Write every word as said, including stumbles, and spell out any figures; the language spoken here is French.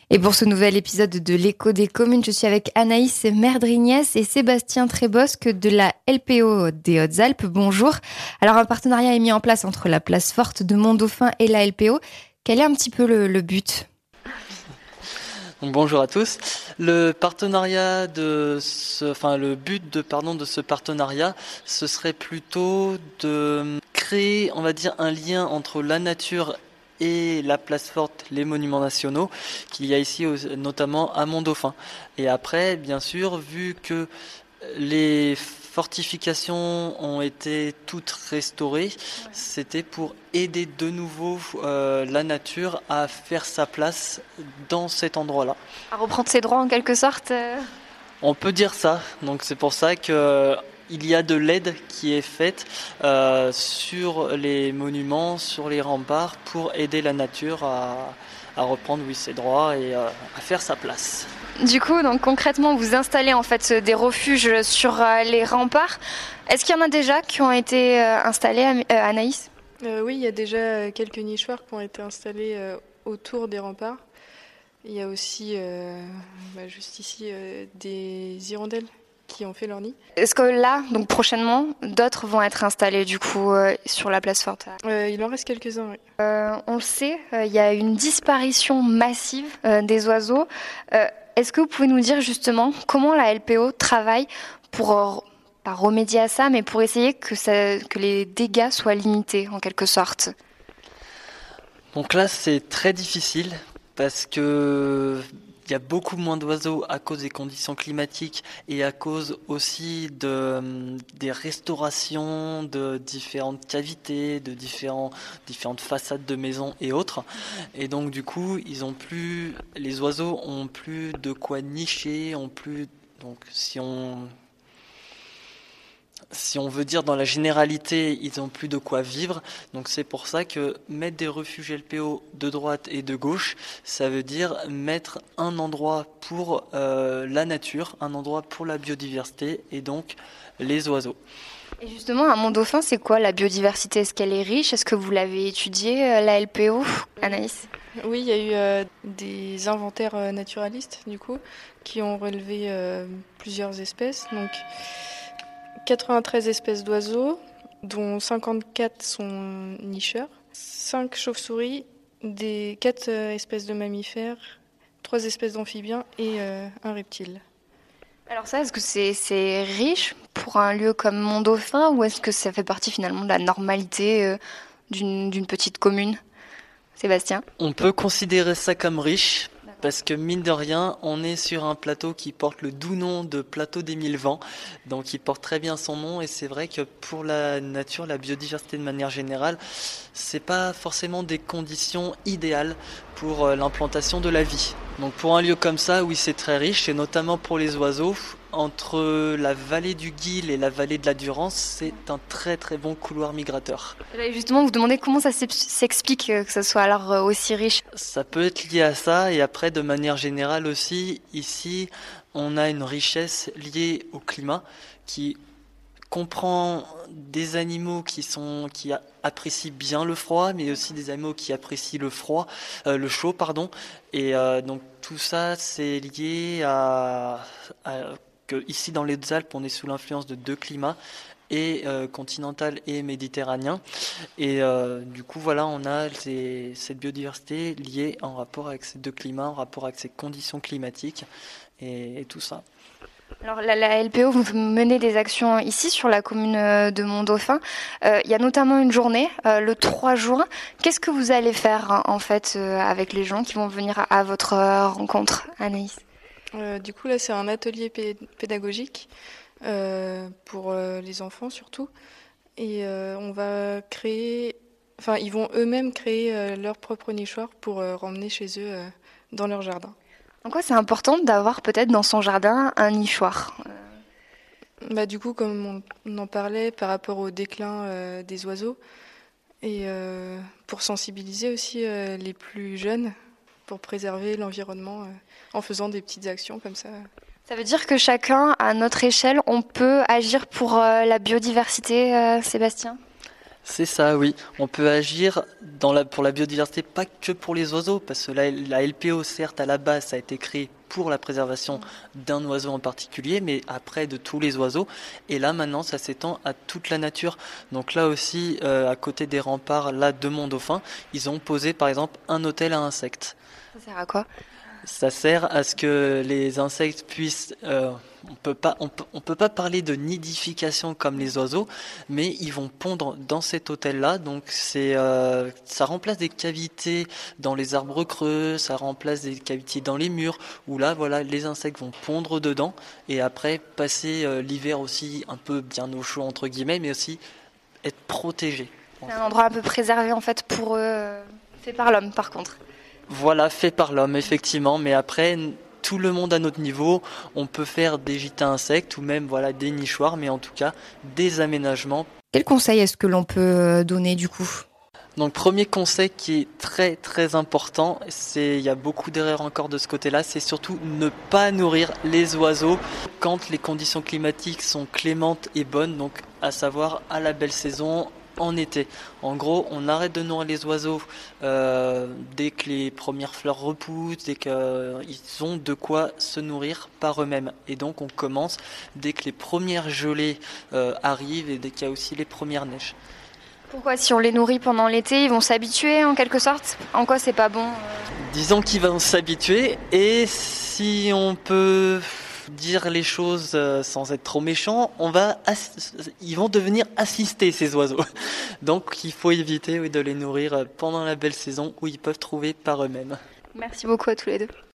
Et pour ce nouvel épisode de l'Écho des communes, je suis avec Anaïs Merdrignès et Sébastien Trébosque de la L P O des Hautes-Alpes. Bonjour. Alors, un partenariat est mis en place entre la place forte de Mont-Dauphin et la L P O. Quel est un petit peu le, le but ? Donc, bonjour à tous. Le partenariat de ce, enfin le but de pardon de ce partenariat, ce serait plutôt de créer, on va dire, un lien entre la nature et la place forte, les monuments nationaux qu'il y a ici, notamment à Mont-Dauphin. Et après, bien sûr, vu que les fortifications ont été toutes restaurées, c'était pour aider de nouveau euh, la nature à faire sa place dans cet endroit-là. À reprendre ses droits en quelque sorte euh... On peut dire ça, donc c'est pour ça que il y a de l'aide qui est faite euh, sur les monuments, sur les remparts, pour aider la nature à, à reprendre oui, ses droits et euh, à faire sa place. Du coup, donc concrètement, vous installez en fait des refuges sur euh, les remparts. Est-ce qu'il y en a déjà qui ont été euh, installés, euh, Anaïs ? euh, Oui, il y a déjà quelques nichoirs qui ont été installés euh, autour des remparts. Il y a aussi, euh, bah, juste ici, euh, des hirondelles qui ont fait leur nid. Est-ce que là, donc prochainement, d'autres vont être installés du coup euh, sur la place forte ? euh, Il en reste quelques-uns, oui. Euh, on le sait, il euh, y a une disparition massive euh, des oiseaux. Euh, est-ce que vous pouvez nous dire justement comment la L P O travaille pour, euh, pas remédier à ça, mais pour essayer que, ça, que les dégâts soient limités en quelque sorte ? Donc là, c'est très difficile parce que il y a beaucoup moins d'oiseaux à cause des conditions climatiques et à cause aussi de, des restaurations de différentes cavités, de différents, différentes façades de maisons et autres. Et donc du coup, ils ont plus, les oiseaux ont plus de quoi nicher, ont plus, donc si on Si on veut dire dans la généralité, ils n'ont plus de quoi vivre. Donc c'est pour ça que mettre des refuges L P O de droite et de gauche, ça veut dire mettre un endroit pour euh, la nature, un endroit pour la biodiversité et donc les oiseaux. Et justement, à Mont-Dauphin, c'est quoi la biodiversité ? Est-ce qu'elle est riche ? Est-ce que vous l'avez étudiée, la L P O, Anaïs ? Oui, il y a eu euh, des inventaires euh, naturalistes, du coup, qui ont relevé euh, plusieurs espèces. Donc, quatre-vingt-treize espèces d'oiseaux, dont cinquante-quatre sont nicheurs, cinq chauves-souris, des quatre espèces de mammifères, trois espèces d'amphibiens et euh, un reptile. Alors ça, est-ce que c'est, c'est riche pour un lieu comme Mont-Dauphin ou est-ce que ça fait partie finalement de la normalité euh, d'une, d'une petite commune ? Sébastien ? On peut considérer ça comme riche. Parce que mine de rien, on est sur un plateau qui porte le doux nom de plateau des mille vents, donc il porte très bien son nom et c'est vrai que pour la nature, la biodiversité de manière générale, c'est pas forcément des conditions idéales pour l'implantation de la vie. Donc pour un lieu comme ça, oui c'est très riche et notamment pour les oiseaux, entre la vallée du Guil et la vallée de la Durance, c'est un très très bon couloir migrateur. Et justement, vous demandez comment ça s'explique que ça soit alors aussi riche ? Ça peut être lié à ça et après de manière générale aussi, ici on a une richesse liée au climat qui comprend des animaux qui sont qui apprécient bien le froid, mais aussi des animaux qui apprécient le froid, euh, le chaud pardon. Et euh, donc tout ça c'est lié à, à que ici dans les Hautes-Alpes on est sous l'influence de deux climats, et euh, continental et méditerranéen. Et euh, du coup, voilà, on a ces, cette biodiversité liée en rapport avec ces deux climats, en rapport avec ces conditions climatiques et, et tout ça. Alors la, la L P O, vous menez des actions ici sur la commune de Mont-Dauphin. Euh, il y a notamment une journée, euh, le trois juin. Qu'est-ce que vous allez faire en fait euh, avec les gens qui vont venir à, à votre euh, rencontre, Anaïs ? euh, Du coup, là, c'est un atelier pé- pédagogique euh, pour euh, les enfants surtout. Et euh, on va créer, enfin, ils vont eux-mêmes créer euh, leur propre nichoir pour euh, remmener chez eux euh, dans leur jardin. En quoi c'est important d'avoir peut-être dans son jardin un nichoir ? Bah, du coup, comme on en parlait par rapport au déclin euh, des oiseaux, et euh, pour sensibiliser aussi euh, les plus jeunes, pour préserver l'environnement euh, en faisant des petites actions comme ça. Ça veut dire que chacun, à notre échelle, on peut agir pour euh, la biodiversité, euh, Sébastien ? C'est ça, oui. On peut agir dans la, pour la biodiversité, pas que pour les oiseaux, parce que la, la L P O, certes, à la base, ça a été créé pour la préservation d'un oiseau en particulier, mais après de tous les oiseaux. Et là, maintenant, ça s'étend à toute la nature. Donc là aussi, euh, à côté des remparts là de Mont-Dauphin, ils ont posé, par exemple, un hôtel à insectes. Ça sert à quoi? Ça sert à ce que les insectes puissent. Euh, on peut pas, on peut, on peut pas parler de nidification comme les oiseaux, mais ils vont pondre dans cet hôtel-là. Donc c'est, euh, ça remplace des cavités dans les arbres creux, ça remplace des cavités dans les murs. Où là, voilà, les insectes vont pondre dedans et après passer euh, l'hiver aussi un peu bien au chaud entre guillemets, mais aussi être protégés. C'est un endroit un peu préservé en fait pour eux, euh, fait par l'homme par contre. Voilà, fait par l'homme, effectivement. Mais après, tout le monde à notre niveau, on peut faire des gîtes à insectes ou même voilà, des nichoirs, mais en tout cas, des aménagements. Quel conseil est-ce que l'on peut donner du coup ? Donc, premier conseil qui est très très important, c'est il y a beaucoup d'erreurs encore de ce côté-là, c'est surtout ne pas nourrir les oiseaux quand les conditions climatiques sont clémentes et bonnes, donc à savoir à la belle saison, en été. En gros, on arrête de nourrir les oiseaux euh, dès que les premières fleurs repoussent, dès qu'ils euh, ont de quoi se nourrir par eux-mêmes. Et donc on commence dès que les premières gelées euh, arrivent et dès qu'il y a aussi les premières neiges. Pourquoi si on les nourrit pendant l'été, ils vont s'habituer en quelque sorte? En quoi c'est pas bon? Disons qu'ils vont s'habituer et si on peut dire les choses sans être trop méchant, on va ass- ils vont devenir assistés ces oiseaux. Donc il faut éviter oui, de les nourrir pendant la belle saison où ils peuvent trouver par eux-mêmes. Merci beaucoup à tous les deux.